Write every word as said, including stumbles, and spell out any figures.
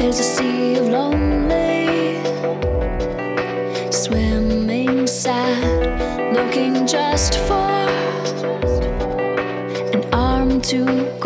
There's a sea of lonely, swimming sad, looking just for an arm to